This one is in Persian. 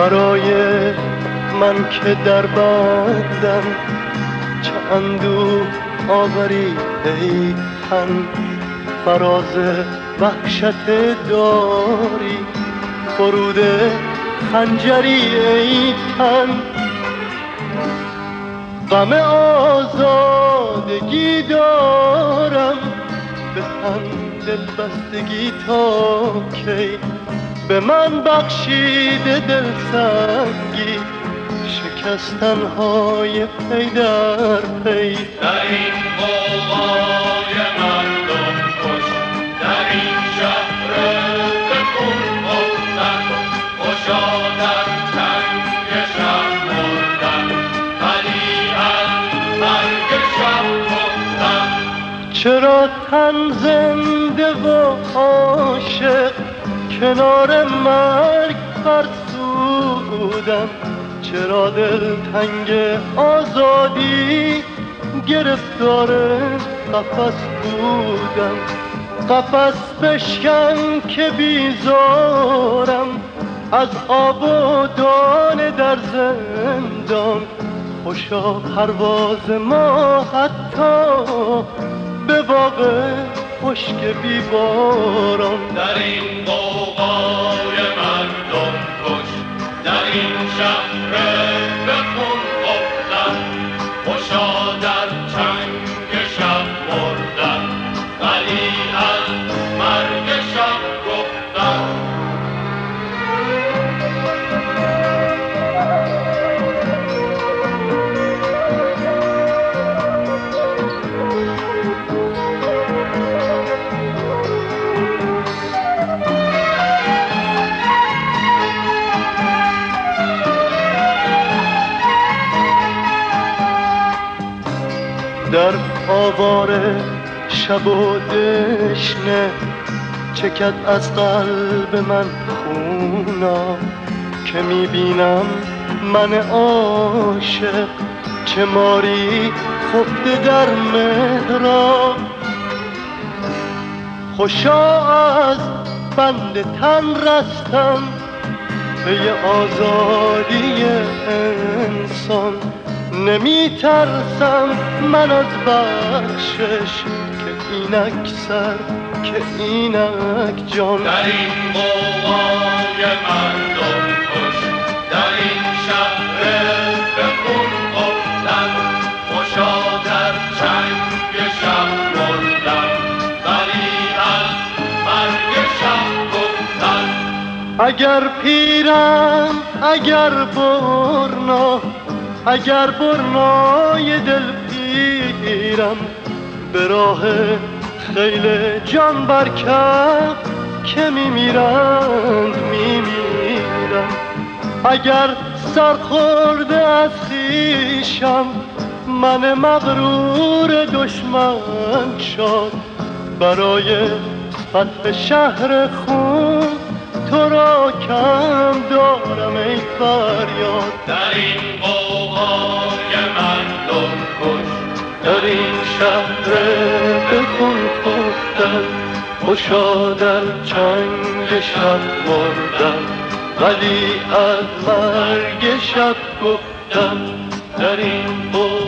برای من که در بندم چه اندوه آوری ای تن، فراز وحشت داری فرود خنجری ای تن. غم آزادگی دارم به تن دلبستگی تا کی، به من بخشیده دلسنگی شکستنهای پی در پی. در این غوغای مردم کش، در این شهر به خون افتن، خوشا در چنگ شب مردن، ولی از مرگ شب گفتن. چرا تن زنده و عاشق کنار مرگ فرسودم، چرا دل تنگ آزادی گرفتار قفس بودم. قفس بشکن که بیزارم از آب و دانه در زندان، خوشا پرواز ما حتی به باغ خشک بی باران. در این غوغای مردم کش، در این شهر به خون افتن، خوشا در چنگ شب مردن، ولی از مرگ شب گفتن. در آواره شب و دشنه چکد از قلب من خونا، که میبینم من عاشق چه ماری خفته در مهراب. خوشا از بند تن رستم پی آزادی انسان، نمی ترسم من از بخشش که اینک سر که اینک جان. در این غوغای مردم کش، در این شهر به خون افتن، خوشا در چنگ شب مردن، ولی از مرگ شب گفتن. اگر پیرم اگر برنا، اگر برنای دل پیرم، به راه خیل جان برکف که میمیرند میمیرم. اگر سرخورده از خویشم من مغرور دشمن شد، برای فتح شهر خون تو را کم دارم ای فریاد. در این غوغای مردم کش، در این شهر به خون خفتن، خوشا در چنگ شب مردن، ولی از مرگ شب گفتن. در این